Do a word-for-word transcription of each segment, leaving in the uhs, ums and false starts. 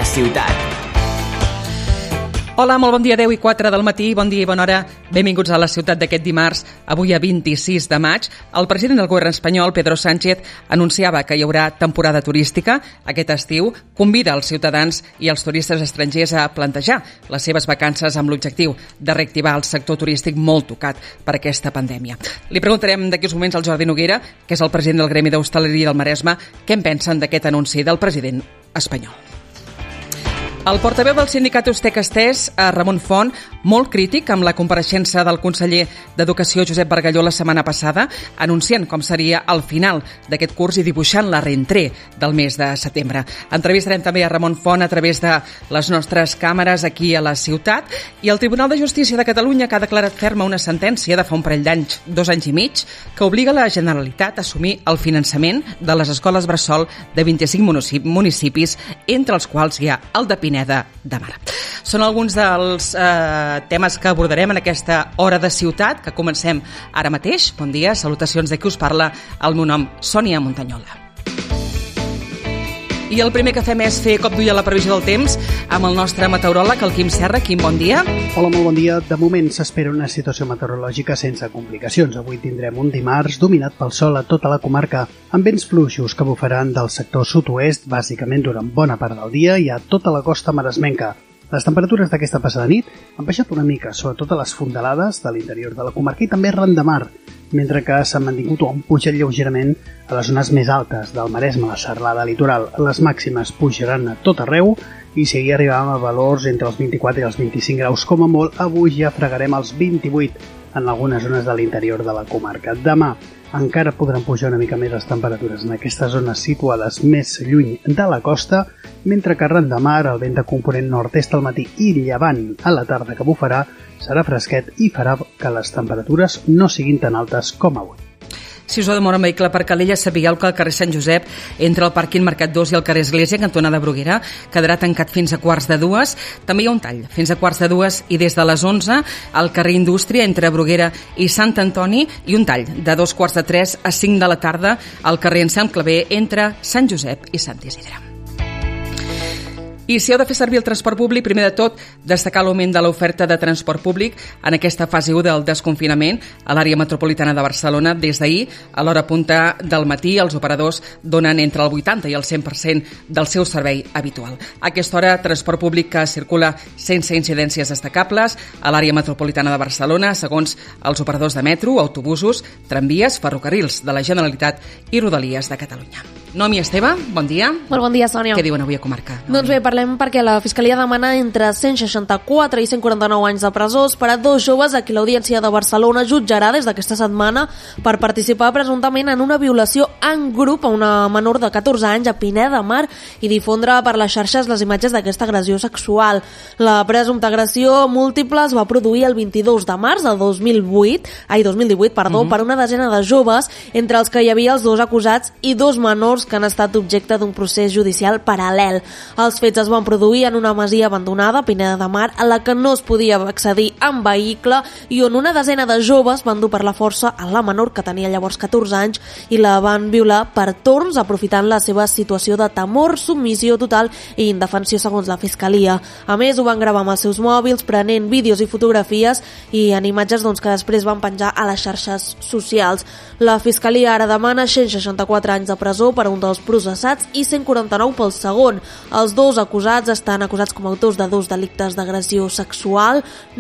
ciutat. Hola, molt bon dia, deu i quatre del matí, bon dia i bona hora. Benvinguts a la ciutat d'aquest dimarts, avui a vint-i-sis de maig. El president del govern espanyol, Pedro Sánchez, anunciava que hi haurà temporada turística aquest estiu, convida els ciutadans i els turistes estrangers a plantejar les seves vacances amb l'objectiu de reactivar el sector turístic molt tocat per aquesta pandèmia. Li preguntarem d'aquí uns moments al Jordi Noguera, que és el president del Gremi d'Hostaleria del Maresme, què en pensen d'aquest anunci del president espanyol. El portaveu del sindicat Ustec-Estès, Ramon Font, molt crític amb la compareixença del conseller d'Educació Josep Bargalló la setmana passada, anunciant com seria el final d'aquest curs i dibuixant la rentré del mes de setembre. Entrevistarem també a Ramon Font a través de les nostres càmeres aquí a la ciutat, i el Tribunal de Justícia de Catalunya, que ha declarat ferma una sentència de fa un parell d'anys, dos anys i mig, que obliga la Generalitat a assumir el finançament de les escoles bressol de vint-i-cinc municipis, entre els quals hi ha el de Pineda de Mar. Són alguns dels eh, temes que abordarem en aquesta hora de ciutat, que comencem ara mateix. Bon dia, salutacions de qui us parla. El meu nom, Sònia Montanyola. I el primer que fem és fer cop d'ull a la previsió del temps amb el nostre meteoròleg, el Quim Serra. Quim, bon dia. Hola, molt bon dia. De moment s'espera una situació meteorològica sense complicacions. Avui tindrem un dimarts dominat pel sol a tota la comarca, amb vents fluixos que bufaran del sector sud-oest, bàsicament durant bona part del dia, i a tota la costa maresmenca. Les temperatures d'aquesta passada nit han baixat una mica, sobretot a les fondalades de l'interior de la comarca i també arran de mar, mentre que s'han mantingut o han pujat lleugerament a les zones més altes del Maresme, la serralada litoral. Les màximes pujaran a tot arreu i si hi arribàvem a valors entre els vint-i-quatre i els vint-i-cinc graus com a molt, avui ja fregarem els vint-i-vuit en algunes zones de l'interior de la comarca. Demà encara podran pujar una mica més les temperatures en aquestes zones situades més lluny de la costa, mentre que arran de mar el vent de component nord-est al matí i llevant a la tarda que bufarà serà fresquet i farà que les temperatures no siguin tan altes com avui. Si us ha de moure un vehicle per Calella, sabíeu que al carrer Sant Josep, entre el pàrquing Mercat dos i el carrer Església, cantonada Bruguera, quedarà tancat fins a quarts de dues. També hi ha un tall fins a quarts de dues i des de les onze al carrer Indústria, entre Bruguera i Sant Antoni, i un tall de dos quarts de tres a cinc de la tarda al carrer Anselm Clavé, entre Sant Josep i Sant Isidre. I si heu de fer servir el transport públic, primer de tot, destacar l'augment de l'oferta de transport públic en aquesta fase u del desconfinament a l'àrea metropolitana de Barcelona. Des d'ahir, a l'hora punta del matí, els operadors donen entre el vuitanta i el cent per cent del seu servei habitual. A aquesta hora, transport públic que circula sense incidències destacables a l'àrea metropolitana de Barcelona, segons els operadors de metro, autobusos, tramvies, ferrocarrils de la Generalitat i Rodalies de Catalunya. Nomi Esteve, bon dia. Molt bon dia, Sònia. Què diuen avui a Comarca? Doncs bé, parlem perquè la Fiscalia demana entre cent seixanta-quatre i cent quaranta-nou anys de presó per a dos joves a qui l'Audiència de Barcelona jutjarà des d'aquesta setmana per participar presumptament en una violació en grup a una menor de catorze anys a Pineda de Mar i difondre per les xarxes les imatges d'aquesta agressió sexual. La presumpta agressió múltiple es va produir el vint-i-dos de març de dos mil vuit, ai, dos mil divuit, perdó, mm-hmm. per una desena de joves, entre els que hi havia els dos acusats i dos menors que han estat objecte d'un procés judicial paral·lel. Els fets es van produir en una masia abandonada a Pineda de Mar, a la que no es podia accedir amb vehicle i on una desena de joves van dur per la força a la menor, que tenia llavors catorze anys, i la van violar per torns, aprofitant la seva situació de temor, submissió total i indefensió, segons la Fiscalia. A més, ho van gravar amb els seus mòbils, prenent vídeos i fotografies i en imatges doncs, que després van penjar a les xarxes socials. La Fiscalia ara demana cent seixanta-quatre anys de presó per a un dels processats i cent quaranta-nou pel segon. Els dos acusats estan acusats com a autors de dos delictes d'agressió sexual,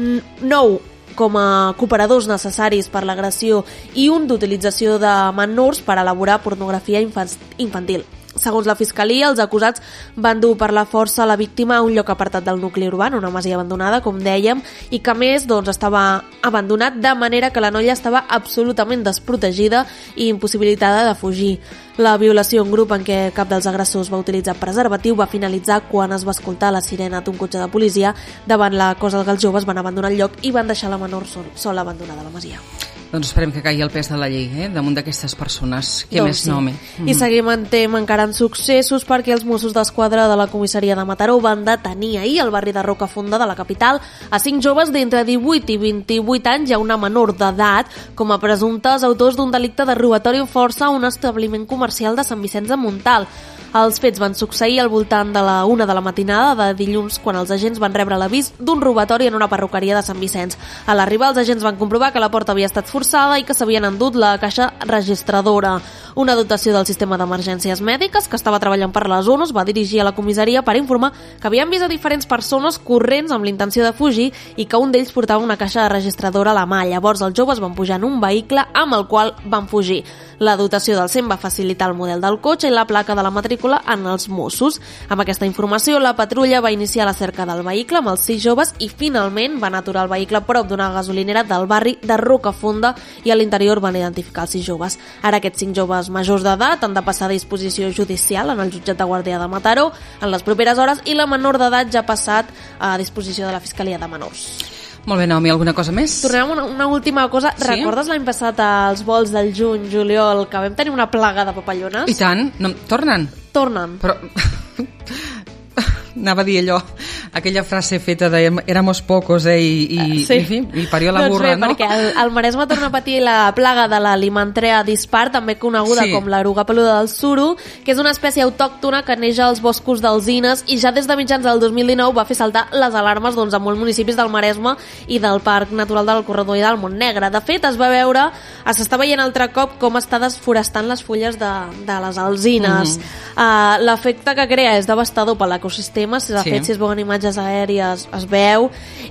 nou com a cooperadors necessaris per l'agressió i un d'utilització de menors per elaborar pornografia infantil. Segons la Fiscalia, els acusats van dur per la força la víctima a un lloc apartat del nucli urbà, una masia abandonada, com dèiem, i que a més doncs, estava abandonat de manera que la noia estava absolutament desprotegida i impossibilitada de fugir. La violació en grup en què cap dels agressors va utilitzar preservatiu va finalitzar quan es va escoltar la sirena d'un cotxe de policia. Davant la cosa que els joves van abandonar el lloc i van deixar la menor sol, sola abandonada a la masia. Doncs esperem que caigui el pes de la llei, eh? damunt d'aquestes persones. Què doncs més, sí. Naomi? I seguim en tema encara en successos perquè els Mossos d'Esquadra de la comissaria de Mataró van detenir ahir al barri de Rocafonda de la capital a cinc joves d'entre divuit i vint-i-vuit anys i a una menor d'edat com a presumptes autors d'un delicte de robatori amb força a un establiment comercial de Sant Vicenç de Montalt. Els fets van succeir al voltant de la una de la matinada de dilluns quan els agents van rebre l'avís d'un robatori en una perruqueria de Sant Vicenç. A l'arribar, els agents van comprovar que la porta havia estat forçada i que s'havien endut la caixa registradora. Una dotació del sistema d'emergències mèdiques que estava treballant per la zona es va dirigir a la comissaria per informar que havien vist a diferents persones corrents amb l'intenció de fugir i que un d'ells portava una caixa registradora a la mà. Llavors els joves van pujar en un vehicle amb el qual van fugir. La dotació del C E M va facilitar el model del cotxe i la placa de la matrícula en els Mossos. Amb aquesta informació, la patrulla va iniciar la cerca del vehicle amb els sis joves i finalment van aturar el vehicle a prop d'una gasolinera del barri de Rocafonda i a l'interior van identificar els sis joves. Ara aquests cinc joves majors d'edat han de passar a disposició judicial en el jutjat de Guàrdia de Mataró en les properes hores i la menor d'edat ja ha passat a disposició de la Fiscalia de Menors. Molt bé, Naomi, alguna cosa més? Tornem a una, una última cosa. Sí? Recordes l'any passat als vols del juny, juliol, que vam tenir una plaga de papallones? I tant. No, tornen? Tornen. Però... Anava a dir allò, aquella frase feta de éramos pocos, eh, i, i, sí. i, fi, i parió la burra, doncs bé, no? Perquè el, el Maresme torna a patir la plaga de la limantrea dispar, també coneguda sí. com l'eruga peluda del suro, que és una espècie autòctona que neix als boscos d'alzines i ja des de mitjans del dos mil dinou va fer saltar les alarmes doncs, a molts municipis del Maresme i del Parc Natural del Corredor i del Montnegre. De fet, es va veure, s'està veient altre cop com està desforestant les fulles de, de les alzines. Mm. Uh, l'efecte que crea és devastador per l'ecosistema, si de sí. fet si es veuen imatges aèries es veu,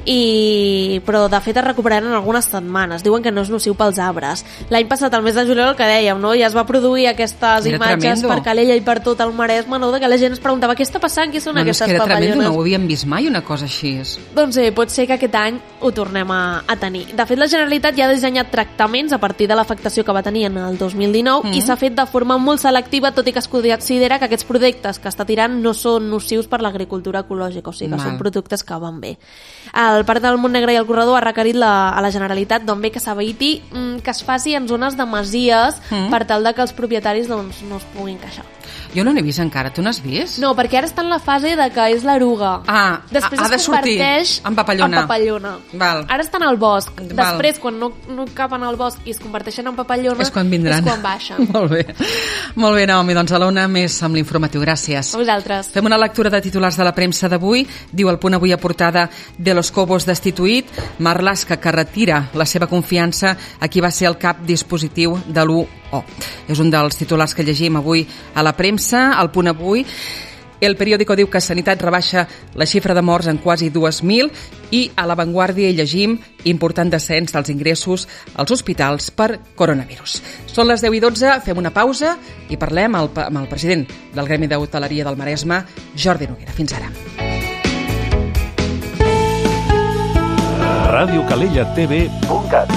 i... però de fet es recuperaran en algunes setmanes. Diuen que no és nociu pels arbres. L'any passat, al mes de juliol, el que dèiem, no? ja es va produir aquestes era imatges tremendo. Per Calella i per tot el Maresme, no? De que la gent es preguntava què està passant, què són bueno, aquestes papallones. És que era tremendo, no ho havíem vist mai una cosa així. Doncs sí, pot ser que aquest any ho tornem a, a tenir. De fet, la Generalitat ja ha dissenyat tractaments a partir de l'afectació que va tenir en el dos mil dinou mm. i s'ha fet de forma molt selectiva, tot i que es considera que aquests productes que està tirant no són nocius per l'agricultura ecològica, o sigui que Mal. Són productes que van bé. El Parc del Montnegre i el Corredor ha requerit la, a la Generalitat doncs, bé que s'eviti mm, que es faci en zones de masies mm. per tal de que els propietaris doncs, no es puguin queixar. Jo no n'he vist encara, tu n'has vist? No, perquè ara està en la fase de que és l'eruga. Ah, després ha de es sortir converteix en papallona. En papallona. Val. Ara estan al bosc. Val. Després, quan no, no capen al bosc i es converteixen en papallona, és quan vindran. És quan baixen. Molt bé. Molt bé, Naomi, doncs a l'una més amb l'informatiu. Gràcies. A vosaltres. Fem una lectura de titulars de la premsa d'avui. Diu el Punt avui a portada de Los Cobos destituït, Marlaska que retira la seva confiança a qui va ser el cap dispositiu de l'U O. És un dels titulars que llegim avui a la premsa. El Punt avui El periòdico diu que Sanitat rebaixa la xifra de morts en quasi dos mil i a La Vanguardia hi llegim important descens dels ingressos als hospitals per coronavirus. Són les deu i dotze, fem una pausa i parlem amb el, amb el president del Gremi d'Hoteleria del Maresme, Jordi Noguera. Fins ara. Radio Calella T V punt cat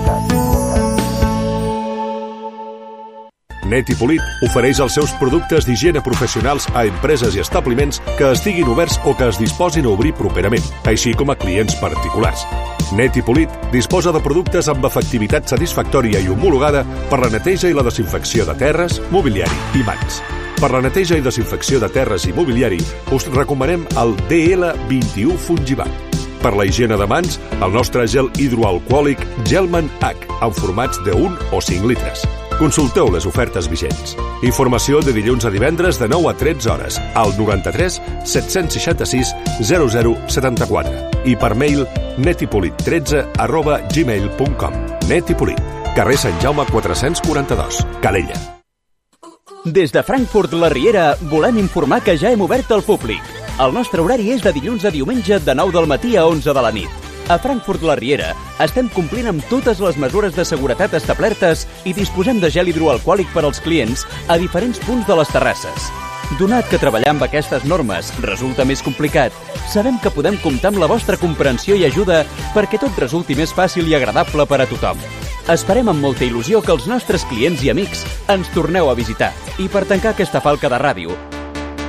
Neti Polit ofereix els seus productes d'higiene professionals a empreses i establiments que estiguin oberts o que es disposin a obrir properament, així com a clients particulars. Neti Polit disposa de productes amb efectivitat satisfactòria i homologada per la neteja i la desinfecció de terres, mobiliari i mans. Per la neteja i desinfecció de terres i mobiliari us recomanem el D L vint-i-u Fungibat. Per la higiene de mans, el nostre gel hidroalcohòlic Gelman H, en formats de un o cinc litres. Consulteu les ofertes vigents. Informació de dilluns a divendres de nou a tretze hores al noranta-tres set-cents seixanta-sis zero zero setanta-quatre i per mail netipolit tretze arroba gmail punt com. Netipolit, carrer Sant Jaume quatre-cents quaranta-dos, Calella. Des de Frankfurt la Riera volem informar que ja hem obert al públic. El nostre horari és de dilluns a diumenge de nou del matí a onze de la nit. A Frankfurt la Riera estem complint amb totes les mesures de seguretat establertes i disposem de gel hidroalcohòlic per als clients a diferents punts de les terrasses. Donat que treballar amb aquestes normes resulta més complicat, sabem que podem comptar amb la vostra comprensió i ajuda perquè tot resulti més fàcil i agradable per a tothom. Esperem amb molta il·lusió que els nostres clients i amics ens torneu a visitar. I per tancar aquesta falca de ràdio,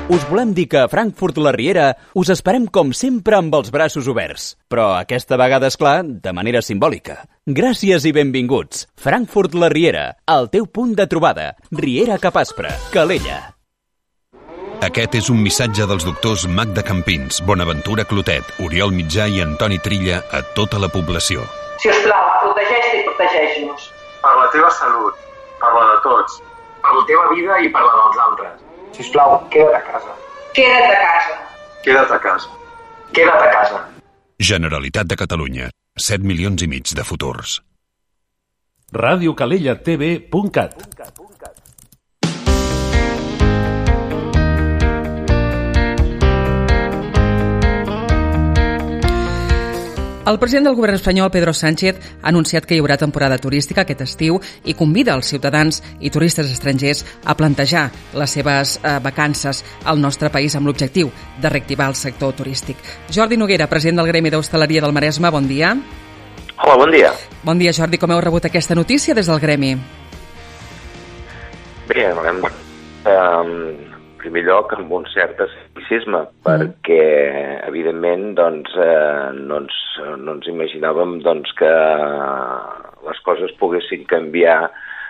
Us volem dir que a Frankfurt la Riera us esperem com sempre amb els braços oberts. Però aquesta vegada, és clar, de manera simbòlica. Gràcies i benvinguts. Frankfurt la Riera, el teu punt de trobada. Riera cap Aspre, Calella. Aquest és un missatge dels doctors Magda Campins, Bonaventura Clotet, Oriol Mitjà i Antoni Trilla a tota la població. Si us plau, protegeix-te i protegeix-nos. Per la teva salut, per la de tots, per la teva vida i per la dels altres. Sisplau, queda't a casa. Queda't a casa. Queda't a casa. Queda't a casa. Generalitat de Catalunya. set milions i mig de futurs. ràdio calella t v punt cat. El president del govern espanyol, Pedro Sánchez, ha anunciat que hi haurà temporada turística aquest estiu i convida els ciutadans i turistes estrangers a plantejar les seves eh, vacances al nostre país amb l'objectiu de reactivar el sector turístic. Jordi Noguera, president del Gremi d'Hostaleria del Maresme, bon dia. Hola, bon dia. Bon dia, Jordi. Com heu rebut aquesta notícia des del Gremi? Bé, hem de... Um... En primer lloc, amb un cert escepticisme, mm. perquè, evidentment, doncs, eh, no, ens, no ens imaginàvem doncs, que les coses poguessin canviar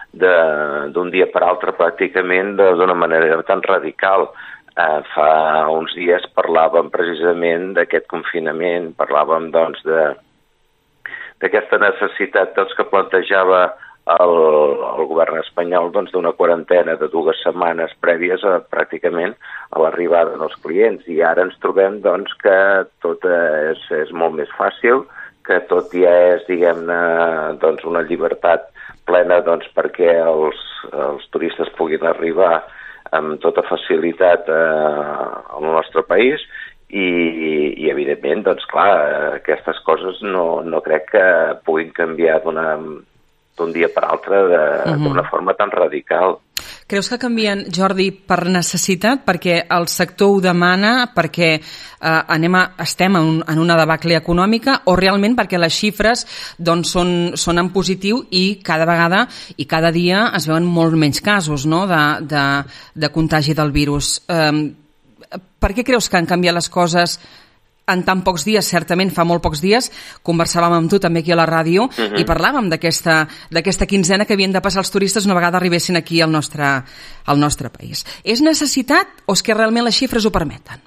d'un dia per altre pràcticament d'una manera tan radical. Eh, fa uns dies parlàvem precisament d'aquest confinament, parlàvem doncs, de, d'aquesta necessitat doncs, que plantejava El, el govern espanyol doncs, d'una quarantena de dues setmanes prèvies a, pràcticament a l'arribada dels clients. I ara ens trobem doncs, que tot és, és molt més fàcil, que tot ja és, diguem-ne, doncs, una llibertat plena doncs, perquè els, els turistes puguin arribar amb tota facilitat eh, al nostre país. I, i evidentment, doncs, clar, aquestes coses no, no crec que puguin canviar d'una d'un dia per altre d'una uh-huh. forma tan radical. Creus que canvien, Jordi, per necessitat, perquè el sector ho demana, perquè eh, anem a, estem en, en una debacle econòmica, o realment perquè les xifres doncs, són, són en positiu i cada vegada i cada dia es veuen molt menys casos, no?, de, de, de contagi del virus. Eh, per què creus que han canviat les coses en tan pocs dies? Certament fa molt pocs dies conversàvem amb tu també aquí a la ràdio uh-huh. i parlàvem d'aquesta d'aquesta quinzena que havien de passar els turistes una vegada arribessin aquí al nostre, al nostre país. És necessitat o és que realment les xifres ho permeten?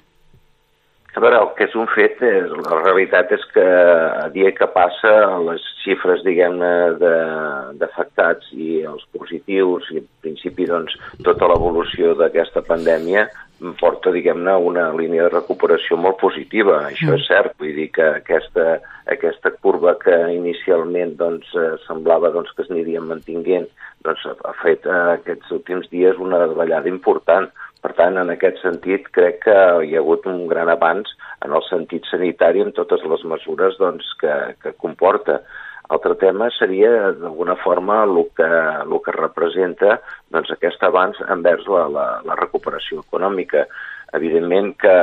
A veure, el que és un fet, és, la realitat és que a dia que passa les xifres, diguem-ne, d'afectats i els positius i en principi doncs tota l'evolució d'aquesta pandèmia porta, diguem-ne, una línia de recuperació molt positiva. Això és cert, vull dir que aquesta, aquesta curva que inicialment doncs, semblava doncs, que es aniria mantinguent doncs, ha fet eh, aquests últims dies una davallada important. Per tant, en aquest sentit, crec que hi ha hagut un gran avanç en el sentit sanitari amb totes les mesures doncs, que, que comporta. Altre tema seria, d'alguna forma, el que, el que representa doncs, aquest avanç envers la, la, la recuperació econòmica. Evidentment que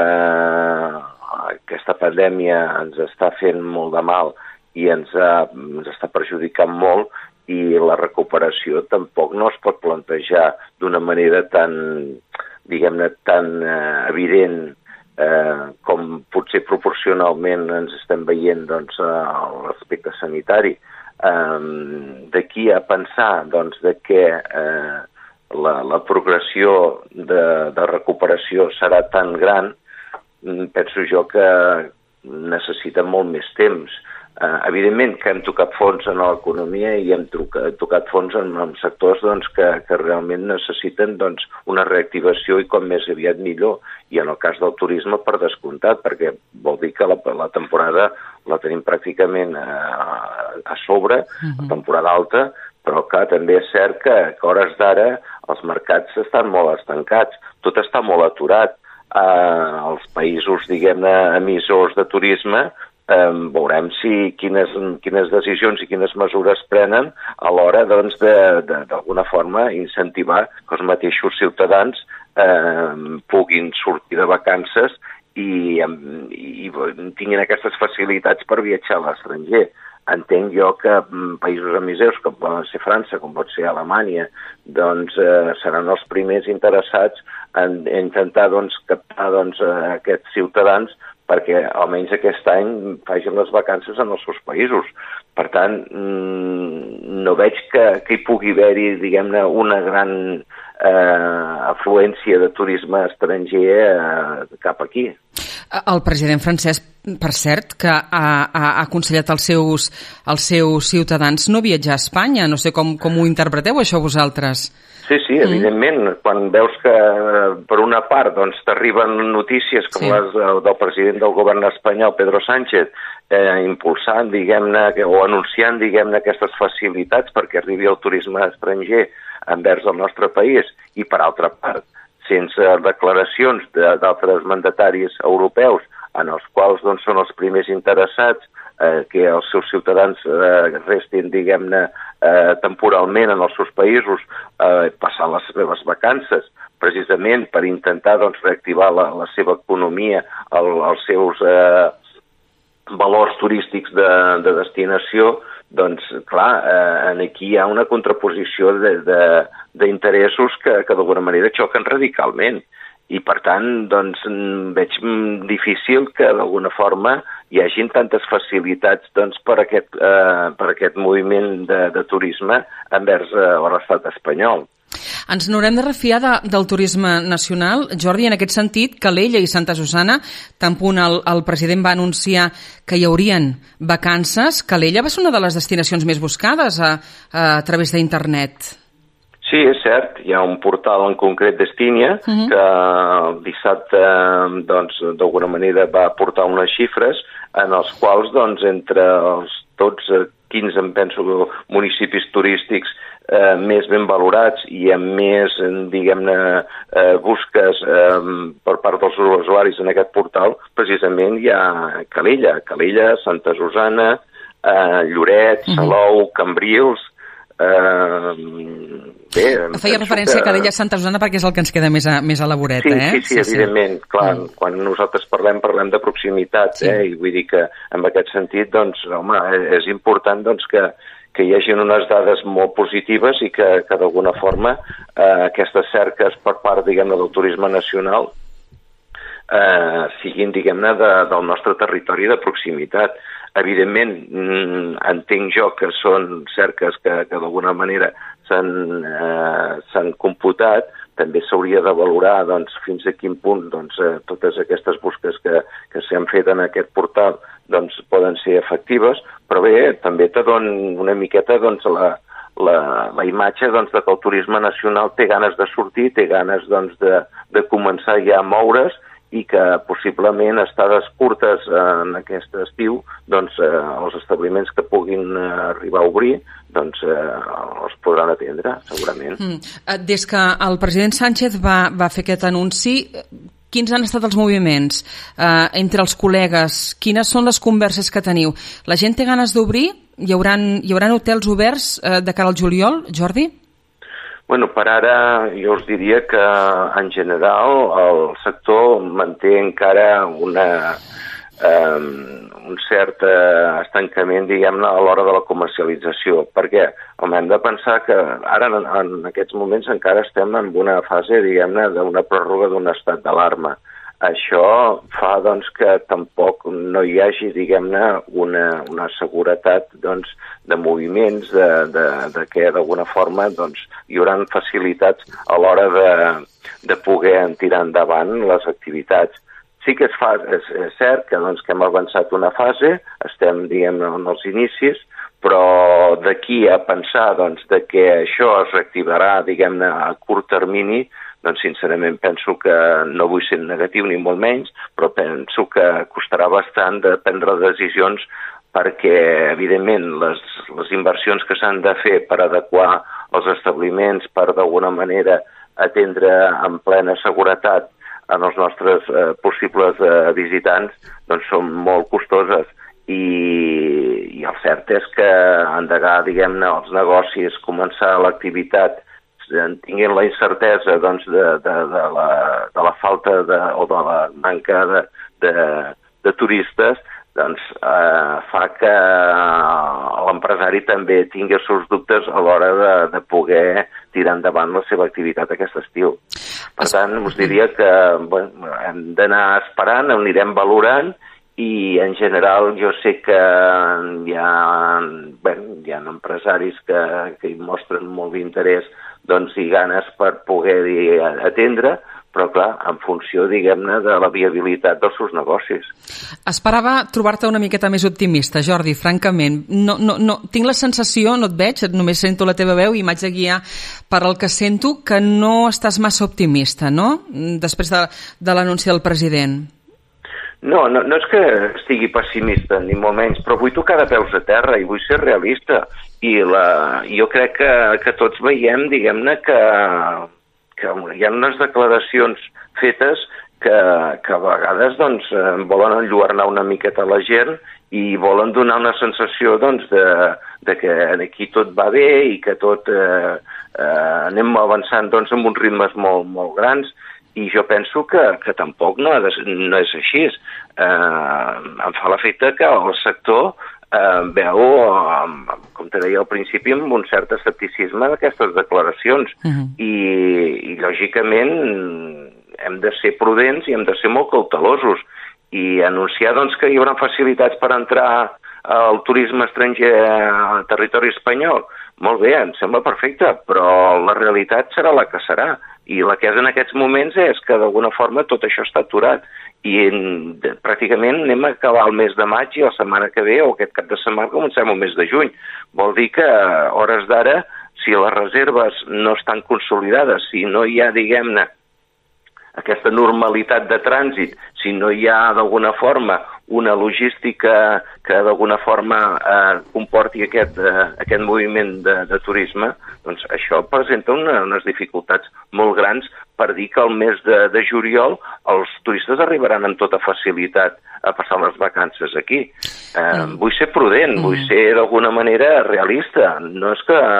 aquesta pandèmia ens està fent molt de mal i ens, ha, ens està perjudicant molt i la recuperació tampoc no es pot plantejar d'una manera tan, diguem-ne, tan eh, evident eh, com potser proporcionalment ens estem veient doncs, a l'aspecte sanitari. Eh, D'aquí a pensar doncs, de que eh, la, la progressió de, de recuperació serà tan gran, penso jo que necessita molt més temps. Uh, evidentment que hem tocat fons en l'economia i hem tocat, tocat fons en, en sectors doncs, que, que realment necessiten doncs, una reactivació i com més aviat millor. I en el cas del turisme per descomptat, perquè vol dir que la, la temporada la tenim pràcticament uh, a sobre, uh-huh. la temporada alta, però clar, també és cert que, que a hores d'ara els mercats estan molt estancats, tot està molt aturat. Uh, els països, diguem-ne, emissors de turisme, Um, veurem si quines, quines decisions i quines mesures prenen a l'hora doncs, d'alguna forma incentivar que els mateixos ciutadans um, puguin sortir de vacances i, i, i tinguin aquestes facilitats per viatjar a l'estranger. entenc jo que països amiseus, com poden ser França, com pot ser Alemanya, doncs eh, seran els primers interessats en, en intentar doncs, captar doncs, aquests ciutadans perquè almenys aquest any facin les vacances en els seus països. Per tant, no veig que, que hi pugui haver-hi, diguem-ne, una gran eh, afluència de turisme estranger eh, cap aquí. El president francès, per cert, que ha, ha aconsellat als seus, als seus ciutadans no viatjar a Espanya. No sé com, com ho interpreteu, això, vosaltres. Sí, sí, evidentment. Mm. Quan veus que, per una part, doncs, t'arriben notícies com sí. les del president del govern espanyol, Pedro Sánchez, eh, impulsant, diguem-ne, o anunciant, diguem-ne, aquestes facilitats perquè arribi el turisme estranger envers el nostre país, i per altra part, sense declaracions d'altres mandataris europeus en els quals doncs, són els primers interessats eh, que els seus ciutadans eh, restin, diguem-ne, eh, temporalment en els seus països, eh, passant les seves vacances, precisament per intentar doncs, reactivar la, la seva economia, el, els seus eh, valors turístics de, de destinació, doncs, clar, eh, aquí hi ha una contraposició d'interessos que, que d'alguna manera xoquen radicalment. I, per tant, doncs, veig difícil que, d'alguna forma, hi hagin tantes facilitats doncs, per, aquest, eh, per aquest moviment de, de turisme envers eh, l'estat espanyol. Ens n'haurem de refiar de, del turisme nacional, Jordi, en aquest sentit, Calella i Santa Susanna, tant punt el, el president va anunciar que hi haurien vacances. Calella va ser una de les destinacions més buscades a, a, a través d'internet. Sí, és cert. Hi ha un portal en concret d'Estínia uh-huh. que el dissabte, doncs, d'alguna manera va portar unes xifres en els quals, doncs, entre els dotze, quinze, em penso, municipis turístics eh, més ben valorats i amb més, diguem-ne, eh, busques eh, per part dels usuaris en aquest portal, precisament hi ha Calella, Calella, Santa Susanna, eh, Lloret, Salou, Cambrils. Eh, bé, feia referència que... a Calella, Santa Susanna perquè és el que ens queda més a, més a la voreta, sí, eh? Sí, sí, sí, evidentment, sí. Clar, mm. quan nosaltres parlem, parlem de proximitat, sí. eh? I vull dir que en aquest sentit, doncs, home, és important doncs, que, que hi hagi unes dades molt positives i que, que d'alguna forma eh, aquestes cerques per part, diguem-ne, del turisme nacional eh, siguin, diguem-ne, de, del nostre territori de proximitat. Evidentment, entenc jo que són cerques que, que d'alguna manera s'han eh, computat. També s'hauria de valorar doncs, fins a quin punt doncs, eh, totes aquestes busques que, que s'han fet en aquest portal doncs, poden ser efectives, però bé, també te don una miqueta doncs, la, la, la imatge doncs, de que el turisme nacional té ganes de sortir, té ganes doncs, de, de començar ja a moure's, i que possiblement estades curtes en aquest estiu, doncs eh, els establiments que puguin eh, arribar a obrir, doncs eh, els podran atendre, segurament. Mm. Des que el president Sánchez va, va fer aquest anunci, quins han estat els moviments eh, entre els col·legues? Quines són les converses que teniu? La gent té ganes d'obrir? Hi haurà, hi haurà hotels oberts eh, de cara al juliol, Jordi? Bueno, per ara jo us diria que en general el sector manté encara una, eh, un cert eh, estancament, diguem-ne, a l'hora de la comercialització. Perquè home, hem de pensar que ara en, en aquests moments encara estem en una fase, diguem-ne, d'una pròrroga d'un estat d'alarma. Això fa doncs, que tampoc no hi hagi, diguem-ne, una, una seguretat doncs, de moviments, de, de, de que d'alguna forma doncs, hi haurà facilitats a l'hora de, de poder tirar endavant les activitats. Sí que és, fa, és, és cert que, doncs, que hem avançat una fase, estem diguem-ne en els inicis, però d'aquí a pensar doncs, de que això es reactivarà diguem-ne a curt termini, doncs sincerament penso que no vull ser negatiu ni molt menys, però penso que costarà bastant de prendre decisions perquè, evidentment, les, les inversions que s'han de fer per adequar els establiments, per d'alguna manera atendre en plena seguretat en els nostres eh, possibles eh, visitants, doncs són molt costoses. I, i el cert és que endegar, diguem-ne, els negocis, començar l'activitat, tinguin la incertesa doncs, de, de, de, la, de la falta de, o de la manca de, de, de turistes, doncs eh, fa que l'empresari també tingui els seus dubtes a l'hora de, de poder tirar endavant la seva activitat aquest estiu. Per tant, us diria que bueno, hem d'anar esperant, ho anirem valorant, i en general jo sé que hi ha, bueno, hi ha empresaris que, que hi mostren molt d'interès doncs, i ganes per poder atendre, però clar, en funció, diguem-ne, de la viabilitat dels seus negocis. Esperava trobar-te una miqueta més optimista, Jordi, francament. No, no, no, tinc la sensació, no et veig, només sento la teva veu i m'haig de guiar per el que sento, que no estàs massa optimista, no?, després de, de l'anunci del president. No, no, no és que estigui pessimista, ni molt menys, però vull tocar de peus a terra i vull ser realista. I la, jo crec que, que tots veiem, diguem-ne, que, que hi ha unes declaracions fetes que, que a vegades doncs, volen enlluernar una miqueta la gent i volen donar una sensació doncs, de, de que aquí tot va bé i que tot eh, eh, anem avançant doncs, amb uns ritmes molt, molt grans. I jo penso que, que tampoc no, no és així. Eh, em fa l'efecte que el sector eh, veu, eh, com te deia al principi, amb un cert escepticisme d'aquestes declaracions. Uh-huh. I, I, lògicament, hem de ser prudents i hem de ser molt cautelosos. I anunciar doncs, que hi haurà facilitats per entrar al turisme estranger a territori espanyol, molt bé, em sembla perfecte, però la realitat serà la que serà. I la que és en aquests moments és que d'alguna forma tot això està aturat i en, de, pràcticament anem a acabar el mes de maig i la setmana que ve o aquest cap de setmana comencem el mes de juny. Vol dir que a hores d'ara, si les reserves no estan consolidades, si no hi ha, diguem-ne, aquesta normalitat de trànsit, si no hi ha d'alguna forma una logística que d'alguna forma eh, comporti aquest, eh, aquest moviment de, de turisme, doncs això presenta una, unes dificultats molt grans per dir que el mes de, de juliol els turistes arribaran amb tota facilitat a passar les vacances aquí. Eh, mm. Vull ser prudent, mm. vull ser d'alguna manera realista. No és que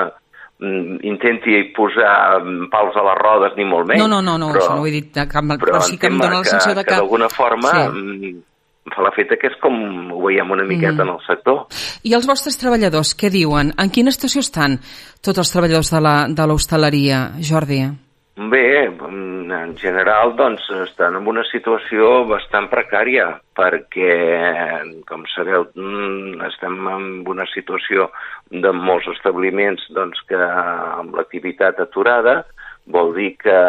intenti posar pals a les rodes ni molt menys. No, no, no, no però, això no ho he dit, cap, però, però sí que em dóna la sensació de que... que d'alguna forma sí. em fa l'efecte que és com ho veiem una miqueta mm. en el sector. I els vostres treballadors, què diuen? En quina situació estan tots els treballadors de la, de l'hostaleria, Jordi? Bé, en general, doncs, estan en una situació bastant precària, perquè, com sabeu, estem en una situació de molts establiments doncs, que amb l'activitat aturada vol dir que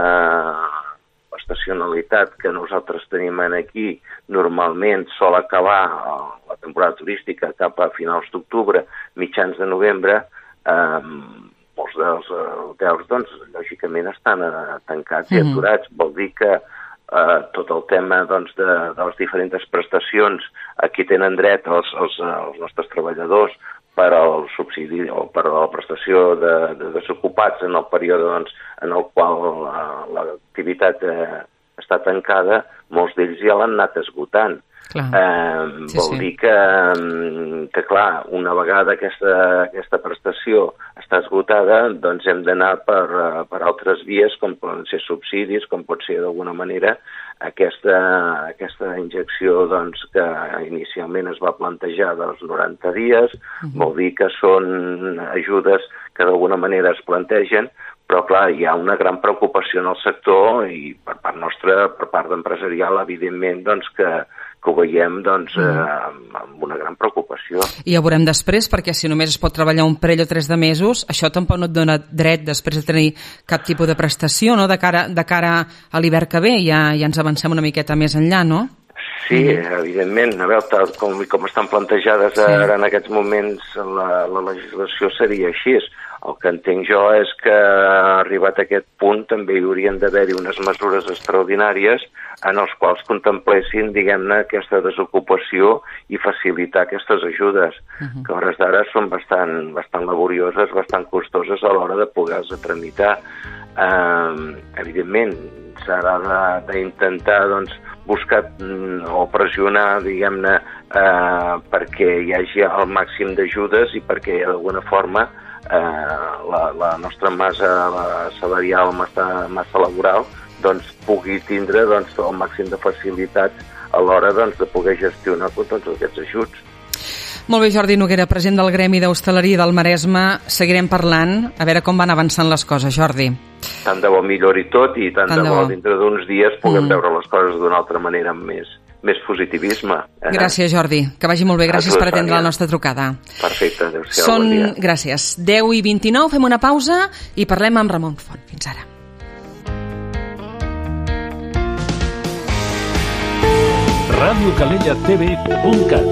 l'estacionalitat que nosaltres tenim aquí normalment sol acabar la temporada turística cap a finals d'octubre, mitjans de novembre, eh, molts dels hotels, doncs, lògicament estan uh, tancats i aturats. Mm-hmm. Vol dir que uh, tot el tema doncs, de, de les diferents prestacions a qui tenen dret els, els, els nostres treballadors per al subsidi o per a la prestació de, de desocupats en el període doncs, en el qual uh, l'activitat uh, està tancada, molts d'ells ja l'han anat esgotant. Eh, sí, vol sí. dir que, que, clar, una vegada aquesta, aquesta prestació està esgotada, doncs hem d'anar per, per altres vies, com poden ser subsidis, com pot ser d'alguna manera aquesta, aquesta injecció doncs, que inicialment es va plantejar dels noranta dies, uh-huh. vol dir que són ajudes que d'alguna manera es plantegen, però clar, hi ha una gran preocupació en el sector i per part nostra, per part d'empresarial, evidentment, doncs que que ho veiem doncs, mm. eh, amb una gran preocupació. I ja veurem després, perquè si només es pot treballar un parell o tres de mesos, això tampoc no et dona dret després de tenir cap tipus de prestació, no? De cara, de cara a l'hivern que ve, ja, ja ens avancem una miqueta més enllà, no? Sí, mm. evidentment. A veure, tal com, com estan plantejades sí. ara en aquests moments, la, la legislació seria així. El que entenc jo és que arribat a aquest punt també hi haurien d'haver-hi unes mesures extraordinàries en els quals contemplessin, diguem-ne, aquesta desocupació i facilitar aquestes ajudes, uh-huh. que a hores d'ara són bastant, bastant laborioses, bastant costoses a l'hora de poder-les tramitar. Eh, evidentment, s'haurà d'intentar doncs, buscar o pressionar, diguem-ne, eh, perquè hi hagi el màxim d'ajudes i perquè d'alguna forma Eh, la, la nostra massa la salarial, massa, massa laboral, doncs pugui tindre doncs, el màxim de facilitats a l'hora doncs, de poder gestionar tots aquests ajuts. Molt bé, Jordi Noguera, president del Gremi d'Hostaleria del Maresme. Seguirem parlant, a veure com van avançant les coses, Jordi. Tant de bo millori tot i tant, tant de bo dintre d'uns dies puguem mm. veure les coses d'una altra manera amb més, més positivisme. Eh? Gràcies, Jordi. Que vagi molt bé. Gràcies per atendre la nostra trucada. Perfecte. Adéu-siau, Són... bon dia. Gràcies. deu i vint-i-nou, fem una pausa i parlem amb Ramon Font. Fins ara. radio calella t v punt cat.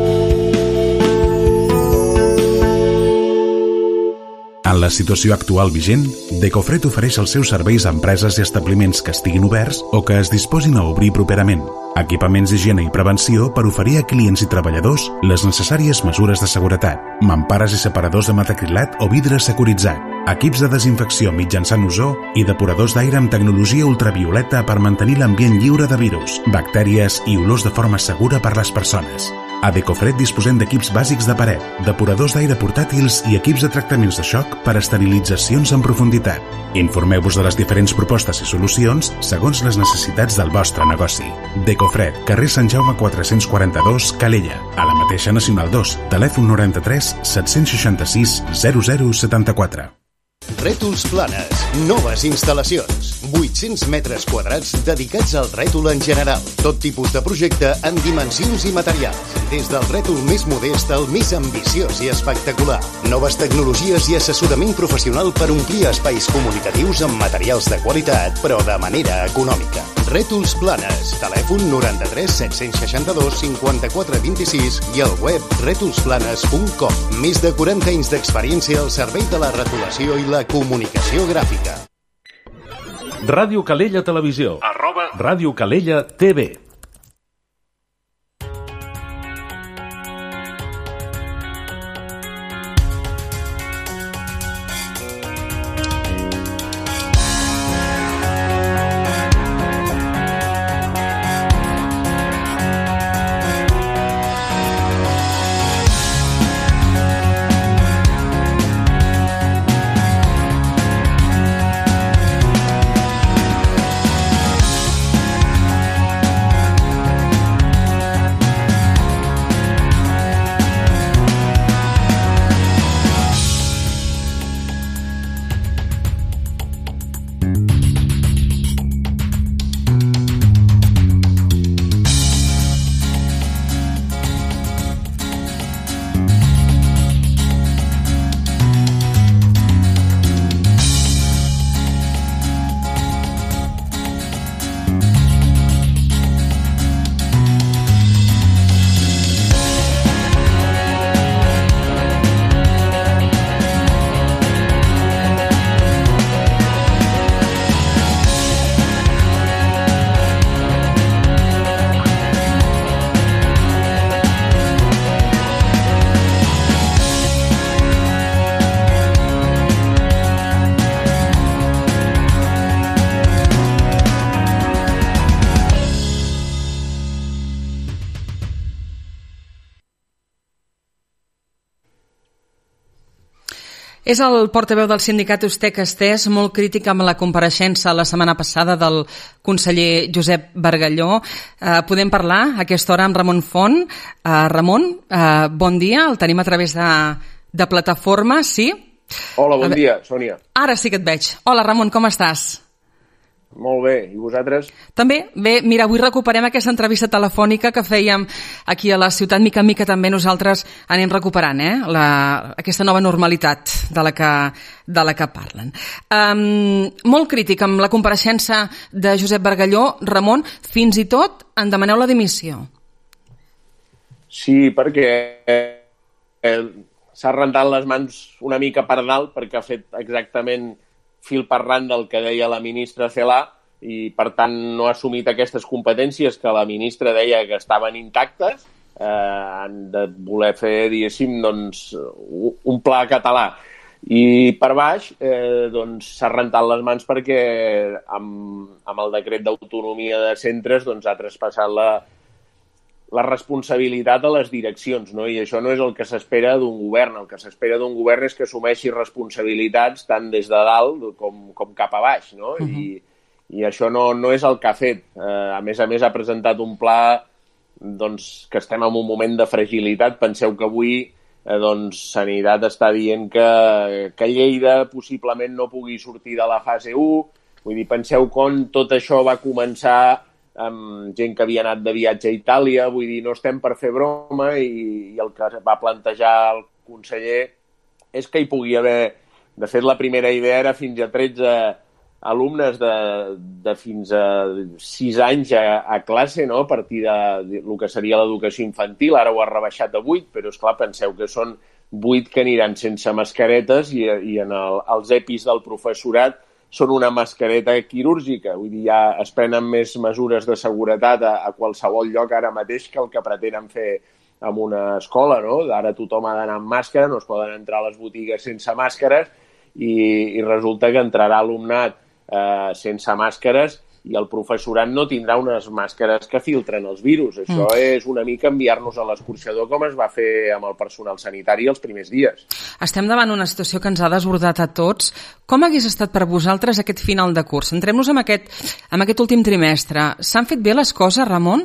En la situació actual vigent, Decofred ofereix els seus serveis a empreses i establiments que estiguin oberts o que es disposin a obrir properament. Equipaments d'higiene i prevenció per oferir a clients i treballadors les necessàries mesures de seguretat, mampares i separadors de metacrilat o vidre securitzat, equips de desinfecció mitjançant ozó i depuradors d'aire amb tecnologia ultravioleta per mantenir l'ambient lliure de virus, bactèries i olors de forma segura per les persones. A Decofred disposem d'equips bàsics de paret, depuradors d'aire portàtils i equips de tractaments de xoc per a esterilitzacions en profunditat. Informeu-vos de les diferents propostes i solucions segons les necessitats del vostre negoci. Decofred, carrer Sant Jaume quatre-cents quaranta-dos, Calella, a la mateixa Nacional dos, telèfon noranta-tres set-cents seixanta-sis zero zero setanta-quatre. Rètols Planes, noves instal·lacions, vuit-cents metres quadrats dedicats al rètol en general. Tot tipus de projecte en dimensions i materials, des del rètol més modest al més ambiciós i espectacular. Noves tecnologies i assessorament professional per omplir espais comunicatius amb materials de qualitat, però de manera econòmica. Rètols Planes, telèfon noranta-tres set-cents seixanta-dos cinquanta-quatre vint-i-sis i al web rètols planes punt com. Més de quaranta anys d'experiència al servei de la retolació i la comunicació gràfica. Ràdio Calella Televisió. Arroba Ràdio Calella T V. És el portaveu del sindicat Ustec Estès, molt crític amb la compareixença la setmana passada del conseller Josep Bargalló. Eh, podem parlar a aquesta hora amb Ramon Font. Eh, Ramon, eh, bon dia, el tenim a través de, de plataforma, sí? Hola, bon dia, Sònia. Ara sí que et veig. Hola, Ramon, com estàs? Molt bé, i vosaltres? També, bé, mira, avui recuperem aquesta entrevista telefònica que fèiem aquí a la ciutat, mica en mica també nosaltres anem recuperant, eh, la, aquesta nova normalitat de la que, de la que parlen. Um, molt crític amb la compareixença de Josep Bargalló. Ramon, fins i tot en demaneu la dimissió. Sí, perquè eh, s'ha rentat les mans una mica per dalt, perquè ha fet exactament fil per ran del que deia la ministra Celaá i, per tant, no ha assumit aquestes competències que la ministra deia que estaven intactes. Eh, han de voler fer, diguéssim, doncs, un pla català. I per baix eh, doncs, s'ha rentat les mans perquè amb, amb el decret d'autonomia de centres doncs, ha traspassat la, la responsabilitat a les direccions, no? I això no és el que s'espera d'un govern. El que s'espera d'un govern és que assumeixi responsabilitats tant des de dalt com, com cap a baix, no? Uh-huh. I, i això no, no és el que ha fet. Eh, a més a més, ha presentat un pla doncs, que estem en un moment de fragilitat. Penseu que avui eh, doncs, Sanitat està dient que, que Lleida possiblement no pugui sortir de la fase u. Vull dir, penseu com tot això va començar amb gent que havia anat de viatge a Itàlia. Vull dir, no estem per fer broma i, i el que va plantejar el conseller és que hi pugui haver... De fet, la primera idea era fins a tretze alumnes de, de fins a sis anys a, a classe, no? A partir de, de el que seria l'educació infantil. Ara ho ha rebaixat a vuit, però esclar, penseu que són vuit que aniran sense mascaretes i, i en el, els epis del professorat són una mascareta quirúrgica. Vull dir, ja es prenen més mesures de seguretat a, a qualsevol lloc ara mateix que el que pretenen fer en una escola, no? Ara tothom ha d'anar amb màscara, no es poden entrar a les botigues sense màscares i, i resulta que entrarà alumnat Eh, sense màscares i el professorat no tindrà unes màscares que filtren els virus. Això mm. és una mica enviar-nos a l'escorxador com es va fer amb el personal sanitari els primers dies. Estem davant una situació que ens ha desbordat a tots. Com hagués estat per vosaltres aquest final de curs? Centrem-nos en aquest, en aquest últim trimestre. S'han fet bé les coses, Ramon?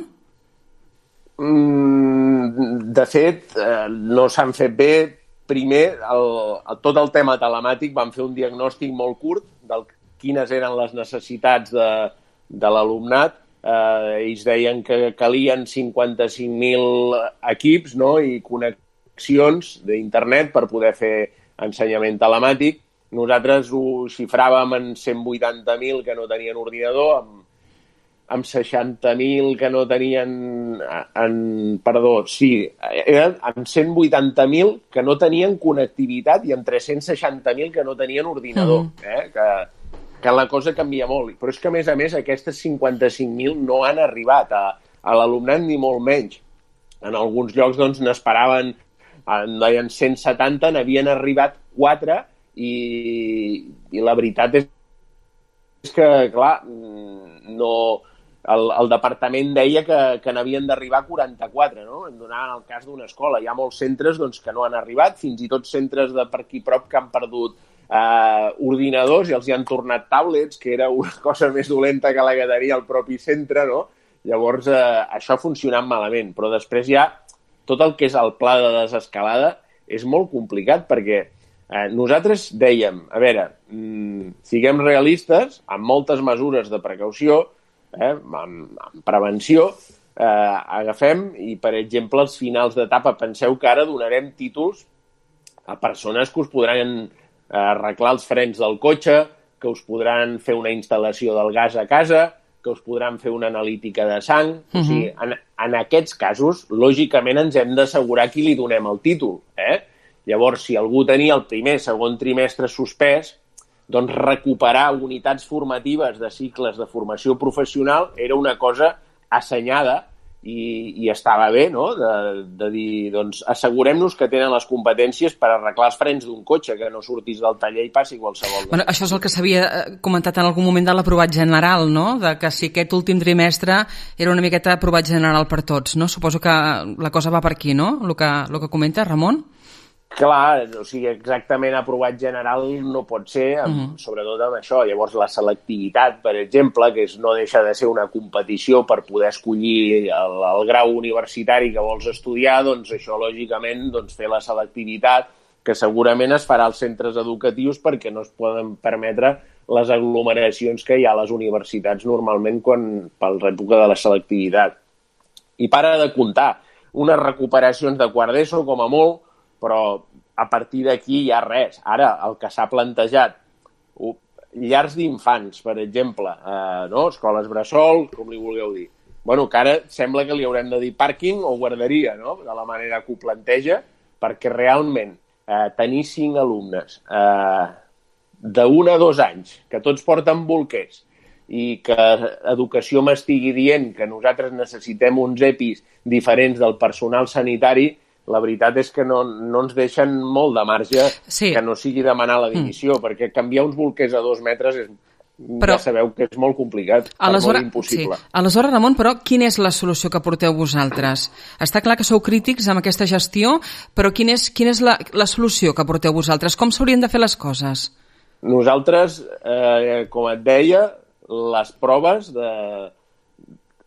Mm, de fet, eh, no s'han fet bé. Primer, el, el, tot el tema telemàtic, vam fer un diagnòstic molt curt del quines eren les necessitats de, de l'alumnat. Eh, ells deien que calien cinquanta-cinc mil equips, no? I connexions d'internet per poder fer ensenyament telemàtic. Nosaltres ho xifràvem en cent vuitanta mil que no tenien ordinador, amb, amb seixanta mil que no tenien... En, perdó, sí, eren amb cent vuitanta mil que no tenien connectivitat i amb tres-cents seixanta mil que no tenien ordinador. Mm. Eh? Que, que la cosa canvia molt. Però és que, a més a més, aquestes cinquanta-cinc mil no han arribat a, a l'alumnat ni molt menys. En alguns llocs doncs, n'esperaven, en deien cent setanta, n'havien arribat quatre i, i la veritat és, és que, clar, no... El, el departament deia que, que n'havien d'arribar quaranta-quatre, no? En donant el cas d'una escola. Hi ha molts centres doncs, que no han arribat, fins i tot centres de per aquí prop que han perdut eh, ordinadors i els hi han tornat tablets, que era una cosa més dolenta que la que tenia el propi centre, no? Llavors, eh, això ha funcionat malament. Però després ja tot el que és el pla de desescalada és molt complicat perquè eh, nosaltres dèiem, a veure, mmm, siguem realistes, amb moltes mesures de precaució, Eh, amb, amb prevenció, eh, agafem i, per exemple, als finals d'etapa, penseu que ara donarem títols a persones que us podran eh, arreglar els frens del cotxe, que us podran fer una instal·lació del gas a casa, que us podran fer una analítica de sang. Uh-huh. O sigui, en, en aquests casos, lògicament, ens hem d'assegurar qui li donem el títol. Eh? Llavors, si algú tenia el primer, segon trimestre suspès, doncs recuperar unitats formatives de cicles de formació professional era una cosa assenyada i, i estava bé, no?, de, de dir, doncs, assegurem-nos que tenen les competències per arreglar els frens d'un cotxe, que no surtis del taller i passi qualsevol. Bueno, això és el que s'havia comentat en algun moment de l'aprovat general, no?, de que si aquest últim trimestre era una miqueta aprovat general per tots, no? Suposo que la cosa va per aquí, no?, el que, el que comenta Ramon? Clar, o sigui, exactament aprovat general no pot ser, amb, uh-huh. sobretot amb això. Llavors, la selectivitat, per exemple, que és, no deixa de ser una competició per poder escollir el, el grau universitari que vols estudiar, doncs això, lògicament, doncs, fer la selectivitat, que segurament es farà als centres educatius perquè no es poden permetre les aglomeracions que hi ha a les universitats normalment quan, per l'època de la selectivitat. I para de comptar unes recuperacions de quart d'ESO, com a molt, però a partir d'aquí hi ha res. Ara, el que s'ha plantejat, uh, llars d'infants, per exemple, eh, no? Escoles bressol, com li vulgueu dir. Bueno, que ara sembla que li haurem de dir pàrquing o guarderia, no?, de la manera que ho planteja, perquè realment eh, tenir cinc alumnes eh, d'un a dos anys, que tots porten bolquers, i que Educació m'estigui dient que nosaltres necessitem uns EPIs diferents del personal sanitari, la veritat és que no, no ens deixen molt de marge sí. que no sigui demanar la dimissió, mm. perquè canviar uns bolquers a dos metres és, però, ja sabeu que és molt complicat, és molt impossible. Sí. Aleshores, Ramon, però quina és la solució que porteu vosaltres? Està clar que sou crítics amb aquesta gestió, però quina és, quina és la, la solució que porteu vosaltres? Com s'haurien de fer les coses? Nosaltres, eh, com et deia, les proves de...